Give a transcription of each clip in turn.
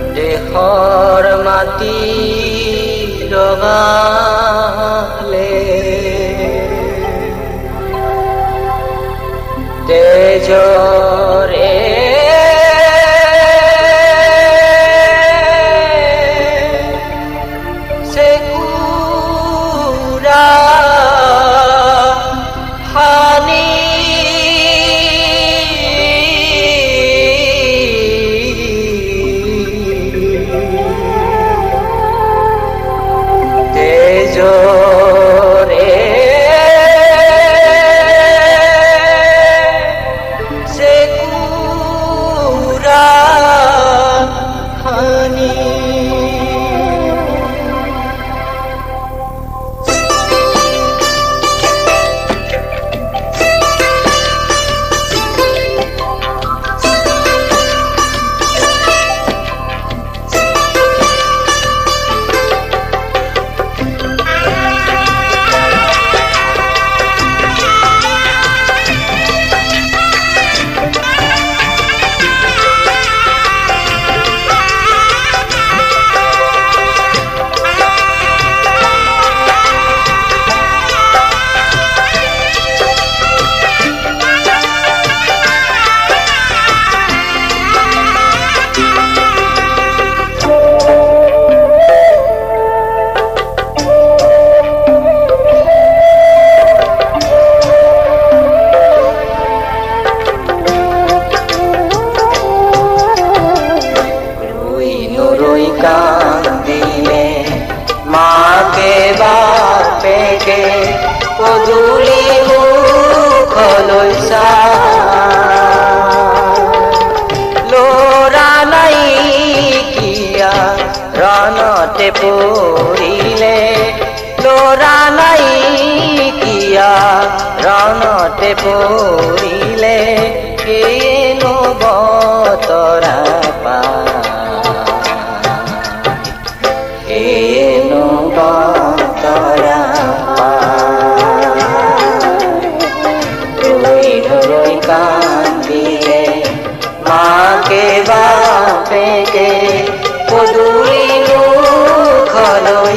দেশৰ মাটি ৰঙালে তেজৰে চেকুৰা হানি তেজৰে চেকুৰা হানি কান্দিলে মাকে বাপেকে পদূলি মুখলৈ ল'ৰা নাইকিয়া ৰণতে পৰিলে ল'ৰা নাইকিয়া ৰণতে পৰিলে কেনো বতৰা কান্দিলে মাকে বাপেকে পদূলি মুখলৈ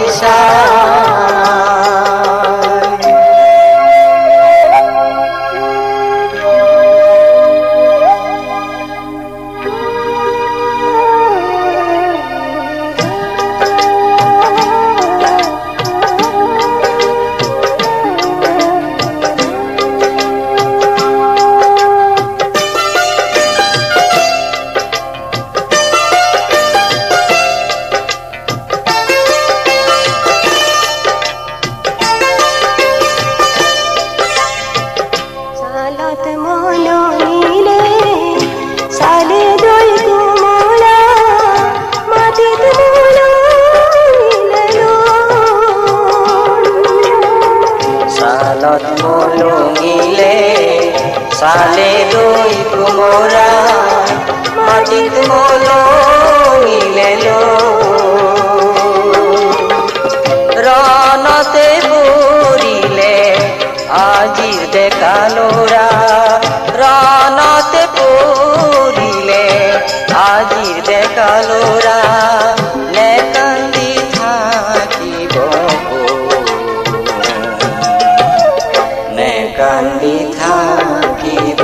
মলঙিলে চালে দৈ কোমৰা মাটিত মলঙিলে ৰণতে পৰিলে আজিৰ ডেকা ল'ৰা ৰণতে পৰিলে আজিৰ ডেকা ল'ৰা নেকান্দি থাকিব কান্দি থাকিব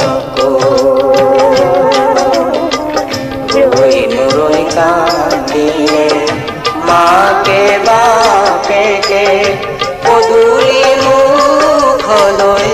ৰৈ নৰৈ কান্দিলে মাকে বাপেকে পদূলি মুখলৈ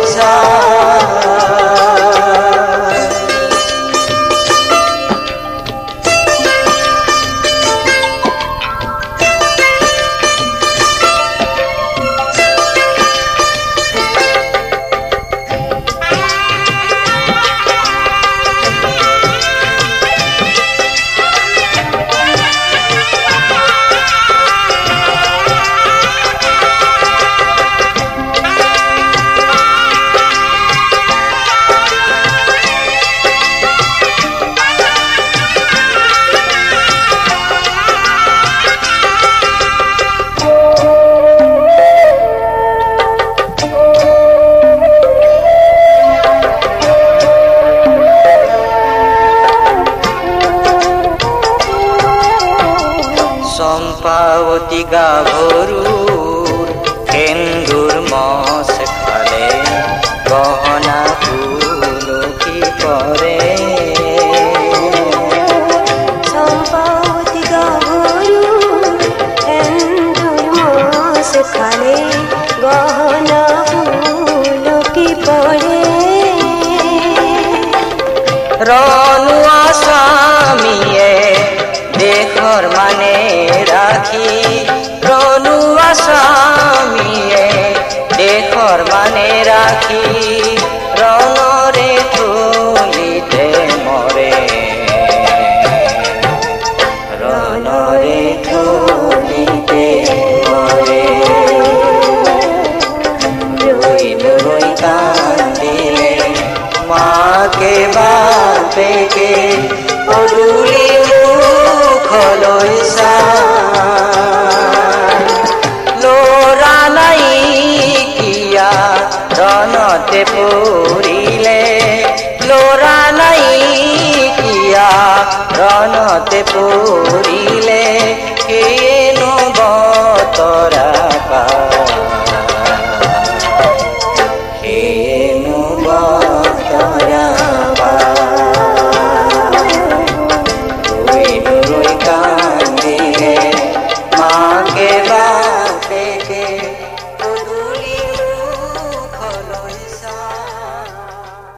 চম্পাৱতী গাভৰুৰ সেন্দুৰ মছ খালে গহনা তুলসী পৰে চম্পাৱতী গাভৰুৰ সেন্দুৰ মছ খালে গহনা তুলসী পৰে ৰণুৱা স্বামীয়ে দেশৰ মানে ৰাখি ৰণুৱা স্বামীয়ে দেশৰ মানে ৰাখি ৰণৰে থলিতে মৰে ৰণৰে থলিতে মৰে ৰৈ ৰৈ কান্দিলে মাকে বাপেকে পদূলি মুখলৈ চাই ল'ৰা নাইকিয়া ৰণতে পৰিলে ল'ৰা নাইকিয়া ৰণতে পৰিলে